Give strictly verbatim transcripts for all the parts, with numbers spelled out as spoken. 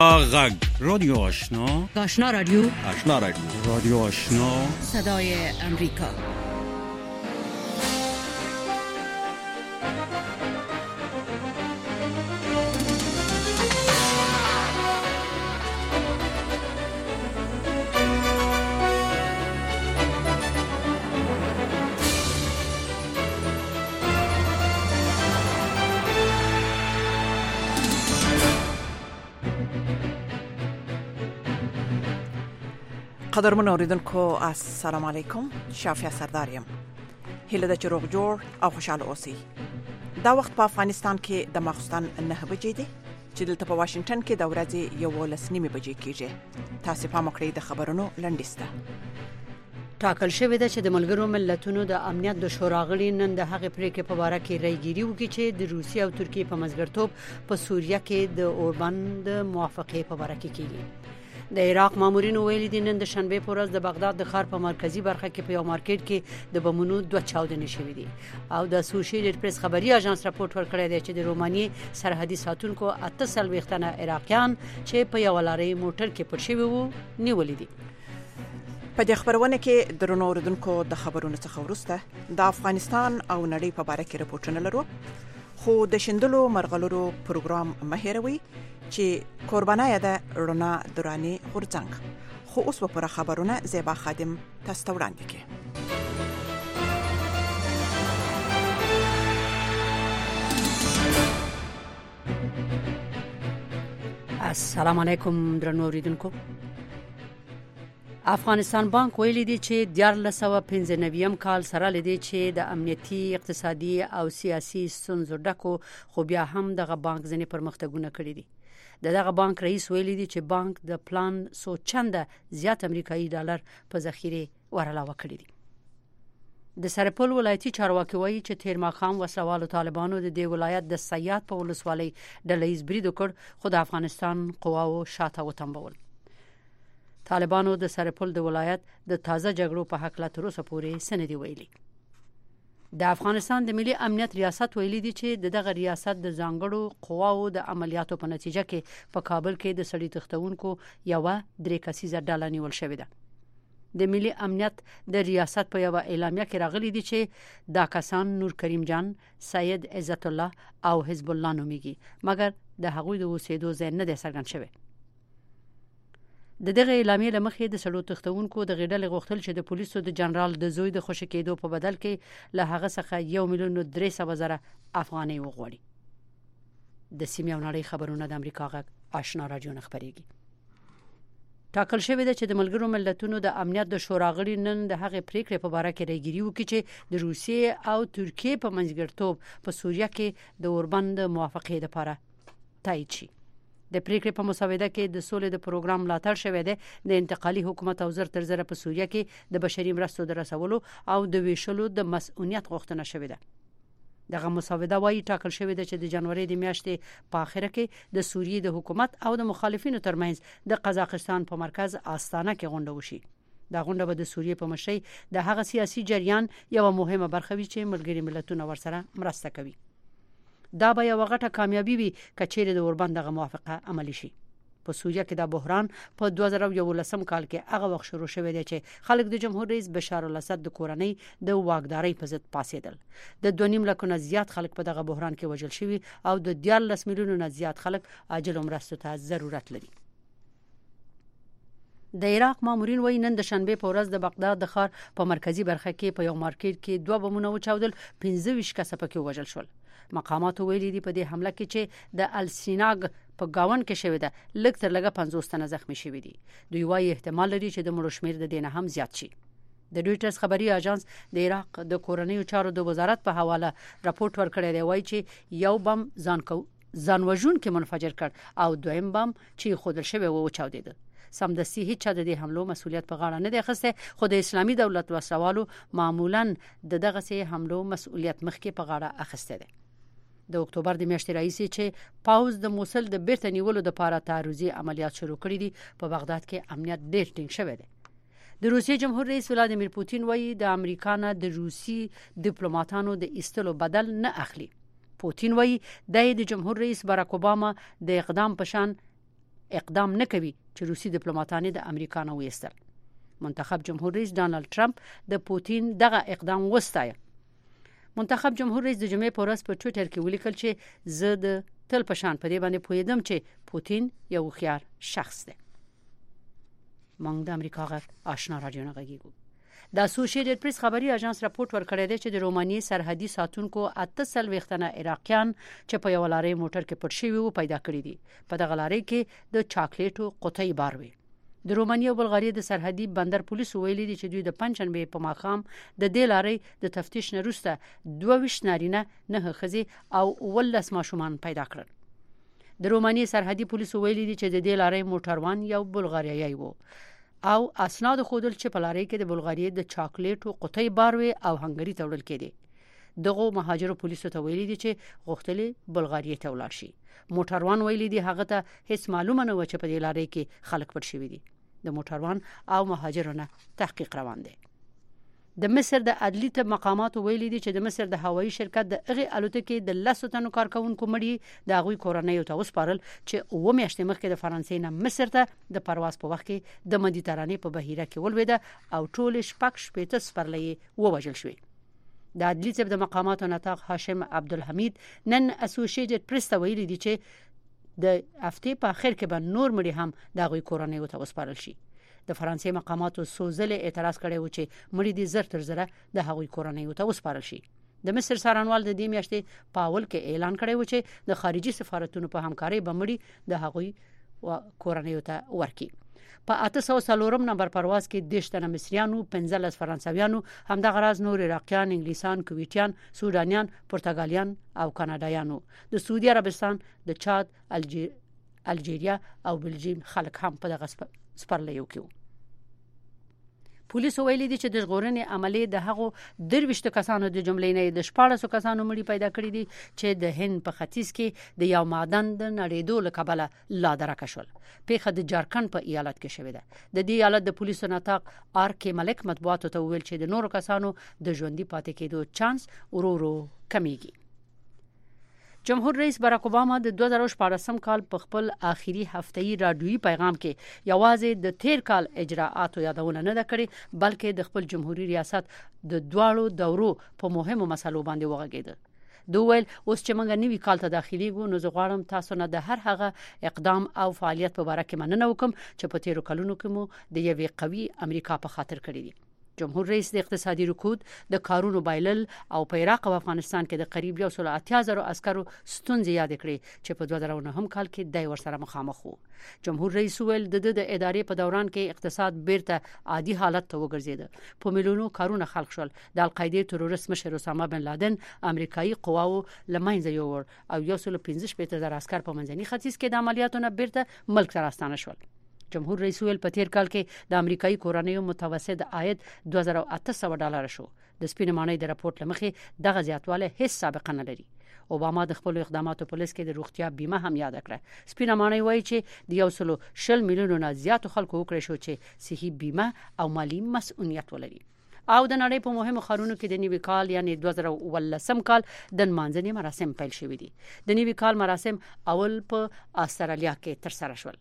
غگ رادیو آشنا آشنا رادیو آشنا رادیو رادیو آشنا صدای امریکا. قدرمن اوریدونکو السلام علیکم. شافیا سرداریم. هیله د چروغ جوړ او خوشاله اوسئ. دا وخت په افغانستان کې د ماخستن نه بجې دي چې دلته په واشنگټن کې د ورځې یولس نیمې بجې کېږي. تاسو په مکړې د خبرونو لنډیسته ټاکل شوې ده چې د ملګرو ملتونو د امنیت د شورا غړي نن د هغې پریکړې په اړه کې رایګيري وکړي چې د روسیې او ترکیې په منځګړیتوب په سوریه کې د اوربند موافقې په اړه کې کېږي. د عراق مامورین ویلي دي نن د شنبه په ورځ د بغداد د ښار په مرکزی برخه کې په یو مارکیټ کې د بمونو دوه چاودنې شوې دي او د اسوسییټډ پریس خبري اژانس راپورټ ورکړی دی چې د رومانیې سرحدي ساتونکو اته سلويختنه عراقیان چې په یو لاري موټر کې پټ شوي وو نیولې دي. په دې خبرونه کې درنو اوریدونکو د خبرونو څخه ورسته د افغانستان او نړۍ په اړه کې راپورټونه لرو، خو د شندلو مرغلرو پروګرام مهیروي چې قربانای ده رونا دورانی غورځنګ. خو اوس په خبرونه زیبا خادم تاسو وړاندې کې. السلام علیکم درنو اوریدونکو. افغانستان بانک ویلي دی چې دیارلس سوه پنځه نوي کال سره لدی چې د امنیتي، اقتصادي او سیاسي ستونزو ډکو خو بیا هم دغه بانک ځنې پرمختګونه کړي دي. د دغه بانک رئیس ویلي دی چې بانک د پلان سو چنده زیات امریکایي ډالر په ذخیره ورعلاوه کړي دي. د سرپل ولایتي چارواکي وایي چې تیر ماښام وسلوالو طالبانو د دې ولایت د سیاد په ولسوالۍ ډلهییز برید وکړ، خو د افغانستان قواو شاته وتمبول. طالبانو د سرپل د ولایت د تازه جګړو په حق لا تر اوسه پورې سندې ویلي. د افغانستان د ملي امنیت ریاست ویلي دی چې دغه ریاست د ځانګړو قواو د عملیاتو په نتیجه کې په کابل کې د سړي تختونکو یو درې کسیزه ډله نیول شوې ده. د ملي امنیت د ریاست په یو اعلامیه کې راغلي دي چې دا کسان نور کریم جان، سید عزت الله او حزب الله نوميږي، مګر د هغوی د اوسېدو ځای نه دی څرګند شوی. د دغه اعلامیې لمخې د سړو تختونکو د غډل غوښتل چې د پولیسو د جنرال د زوی د خوشی کېدو په بدل کې له هغه څخه یو میلیون درې سوه زره افغانۍ وغواړي. د سیمې او نړۍ خبرونه د امریکا غږ آشنا رادیو نه خبرېږي. ټاکل شوې ده چې د ملګرو ملتونو د امنیت د شورا غړي نن د هغې پریکړې په اړه کې رایګيري وکړي چې د روسیې او ترکیې په منځګړیتوب په سوریه کې د اوربند موافقې لپاره تایید شي. د پریکړې په مسوده کې د سولې د پروګرام ملاتړ شوی دی. د انتقالي حکومت او زر تر زره په سوریه کې د بشري مرستو د رسولو او د ویشلو د مسؤلیت غوښتنه شوې ده. دغه مسوده وايي ټاکل شوې ده چې د جنوري د میاشتې په اخره کې د سوریې د حکومت او د مخالفینو ترمنځ د قزاقستان په مرکز آستانه کې غونډه وشي. دا غونډه به د سوریې په مشرۍ د هغه سیاسي جریان یو مهمه برخه وي چې ملګري ملتونه ورسره مرسته کوي. دا به یو غټه کامیابی وي کچېره د اوربند دغه موافقه عملی شي. په سوریه کې دا بحران په دوه زره یولسم کال کې هغه وخت شروع شوی دی چې خلک د جمهور رئیس بشار الاسد د کورنۍ د واکدارۍ په ضد پاسېدل. د دوه نیم لکه نه زیات خلک په دغه بحران کې وژل شوي او د دیارلس میلیونو نه زیات خلک عاجل مرستو ته ضرورت لري. د عراق مامورین وایي نن د شنبه په ورځ د بغداد د ښار په مرکزی برخه کې په یو مارکیټ کې دوه بمونه وچاودل، پنځه ویشت کسه پکې وژل شول. مقاماتو ویلي دي په دې حمله کې چې د السیناګ په گاون کې شوې ده لږ تر لږه پنځوس تنه زخمی شوي دي. دوی وایي احتمال لري چې د مړو شمیر د دې نه هم زیات شي. د رویټرز خبري اژانس د عراق د کورنیو چارو د وزارت په حواله راپورټ ورکړی دی، وایي چې یو بم ځان کو ځان وژونکي منفجر کړ او دویم بم چې خودل شوی و وچاودېد. سمدستي هیڅ چا د دې حملو مسؤلیت په غاړه نه دی اخیستی، خو د اسلامي دولت وسلوالو معمولا د دغه سي حملو مسؤلیت مخکې په غاړه اخیستی دی. د اکتوبر د میاشتې راهیسې چې پاوز د موصل د بیرته نیولو لپاره تعرضي عملیات شروع کړي دي، په بغداد کې امنیت ډېر ټینګ شوی دی. د روسیې جمهور رئیس ولادیمیر پوتین وایي د امریکا نه د روسي ډیپلوماټانو د ایستلو بدل نه اخلي. پوتین وایي د جمهور رئیس باراک اوباما د اقدام په شان اقدام نه کوي چې روسي ډیپلوماټان د امریکا نه وېستل. منتخب جمهور رئیس ډانلډ ټرمپ د پوتین دغه اقدام وستایه. منتخب جمهور رئیس د جمعې په ورځ په ټوئیټر کې ولیکل چې زه د تل په شان په دې باندې پوهیدم چې پوتین یو خيار شخص دی. مونږ د امریکا غږ آشنا رادیو نه غږیږو. د اسوسییټډ پریس خبري اژانس راپورټ ورکړی دی چې د رومانیې سرحدي ساتونکو اته سل وختنه عراقیان چې په یو لارې موټر کې پټ شوي وو پیدا کړی دي. په دغه لارې کې د چاکلیټو قطۍ بار وي. د رومانیې او بلغاریا د سرحدي بندر پولیس ویلي دي چې دوی د پنځشنبه په ماښام د دې لارې د تفتیش نه وروسته دوه ویشت نارینه نه ښځې او ولس ماشومان پیدا کړل. د رومانیې سرحدي پولیس ویلي دي چې د دې لارې موټروان یو بلغاریایی وو او اسناد خودل چې په لارې کې د بلغاریې د چاکلیټو قطۍ بار وي او هنګری ته وړل کېدي. دغه مهاجرو پولیسو ته ویلي دي چې غوښتلې بلغاریې ته ولاړ شي. موټروان ویلي دي هغه ته هیڅ معلومه نه و چې په دې لارې کې خلک پټ شوي دي. د موټروان او مهاجرونو تحقیق روان دی. د مصر د عدلي ته مقامات ویلي دي چې د مصر د هوایي شرکت د هغه الوتکې د لسو تنو کارکونکو مړي د هغوی کورنۍ ته وسپارل چې اوه میاشتې مخکې د فرانسې نه مصر ته د پرواز په وخت کې د مدیترانې په بحیره کې ولوېده او ټول شپږ شپېته سپرلۍ ووژل شوې. د عدلي ته د مقاماتو نطاق هاشم عبدالحمید نن اسوسییټډ پریس ته ویلي دي چې د هفته په اخر کې به نور مړي هم د هغوی کورنۍ ته وسپارل شي. د فرانسې مقاماتو سوزل اعتراض کړی و چې مړي دي زر تر زره د هغوی کورنۍ ته وسپارل شي. د مصر څارنوال د دې میاشتې په اول کې اعلان کړی و چې د خارجي سفارتونو په همکارۍ به مړي د هغوی کورنۍ ته ورکړي. په اته سوه څلورم نمبر پرواز کې دیش تنه مصریانو، پنځلس فرانسویانو، همدغه راز نور عراقیان، انګلیسان، کویټیان، سودانیان، پرتګالیان او کاناډایانو، د سعودي عربستان، د چاد، الجیریا او بلجیم خلک هم په دغه سپرلیو کې وو. پولیس ویلي دي چې د ژغورنې عملیې د هغو درويشت کسانو د جملې نه د شپاړسو کسانو مړي پیدا کړی دي چې د هند په ختیځ کې د یو معدن د نړېدو له کبله لا درکه شول. پیښه د جارکند په ایالت کې شوې ده. د دې ایالت د پولیسو نطاق آر کې ملک مطبوعاتو ته ویل چې د نورو کسانو د ژوندۍ پاتې کېدو چانس ورو ورو کمیږي. جمهور رئیس باراک اوباما د دوه زره شپاړسم کال په خپل آخري هفته‌ای رادیویي پیغام کې یوازې د تیر کال اجراءاتو یادونه نه کړې بلکې د خپل جمهوریت ریاست د دواړو دورو په مهمو مسلو باندې وغږېد. دوی ویل اوس چې موږ نوي کال ته داخليږو نو زه غواړم تاسو نه د هر هغه اقدام او فعالیت په اړه کې مننه وکم چې په تیرو کلونو کې مو د یوې قوي امریکا په خاطر کړی دي. جمهور رئیس د اقتصادي رکود، د کارونو بایلل او په عراق او افغانستان کې د قریب یو سل اتیا زره عسکرو ستونزې یاد کړې چې په دوه زره نهم کال کې دای ورسره مخامخ وو. جمهور رئیس ویل د د ادارې په دوران کې اقتصاد بیرته عادي حالت ته وګرځید. په میلیونو کارونه خلق شول. د القاعده تروریست مشر اسامه بن لادن امریکایي قواو لمنځه یوړ او یو سل پنځه شپږ زره عسكر په منځني ختیځ کې د عملیاتونو بیرته ملک ته راستانه شول. جمهور رئیس ویل په تیر کال کې د امریکایي کورنیو متوسط عاید دوه زره اته سوه ډالر شو. د سپینې مانۍ د راپورټ لمخې دغه زیاتوالی هیڅ سابقه نه لري. اوباما د خپل اقداماتو په لیست کې د روغتیا بیمه هم یاد کړه. سپینې مانۍ وایي چې د یو سل شل میلیونو نه زیاتو خلکو وکړي شو چې صحي بیمه او مالی مسؤلیت ولري. او د نړۍ په مهمو ښارونو کې د نوي کال یعنی دوه زره ولسم کال د نمانځنې مراسم پیل شوي دي. د نوي کال مراسم اول په استرالیا کې ترسره شول.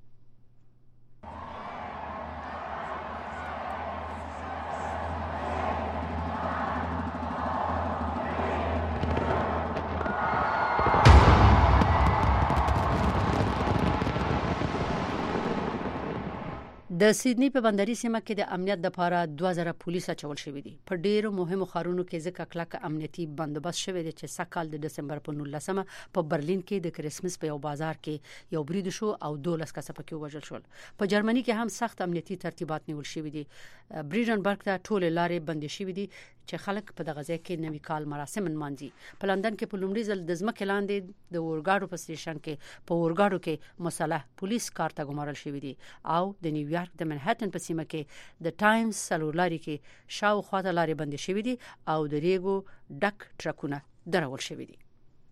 د سیدنی په بندري سیمه کې د امنیت لپاره دوه زره پولیس اچول شوې دي. په ډیرو مهمو ښارونو کې ځکه کلک امنیتي بندوبست شوی دی چې سکهال د دسمبر په نولسمه په برلین کې د کریسمس په یو بازار کې یو برید شو او دولس کسه پکې وژل شول. په جرمني کې هم سخت امنیتي ترتیبات نیول شوي دي. بریډنبرګ ته ټول لارې بندې شوې دي چې خلک په دغه ځای کې نوي کال مراسم نمانځي. په لندن کې په لومړي ځل د ځمکې لاندې د اورګاډو په سټیشن کې په اورګاډو کې مسلح پولیس کار ته ګمارل شوي دي او د نیویارک د منهټن په سیمه کې د ټایمز سلور لارې کې شاوخوا ته لارې بندې شوې دي او د ریګو ډک ټرکونه درول شوي دي.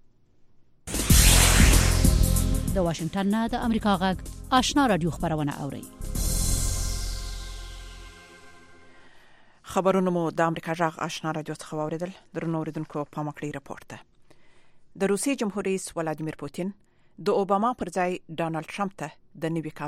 د واشنگټن نه د امریکا غږ آشنا رادیو خبرونه اوري. خبرونه مو د امریکا غږ آشنا رادیو څخه واوریدل. درنو اوریدونکو په مکړی راپورټ ده. د روسي جمهور رئیس ولادیمیر پوتین د اوباما پر ځای ډانلډ ټرمپ ته د نوي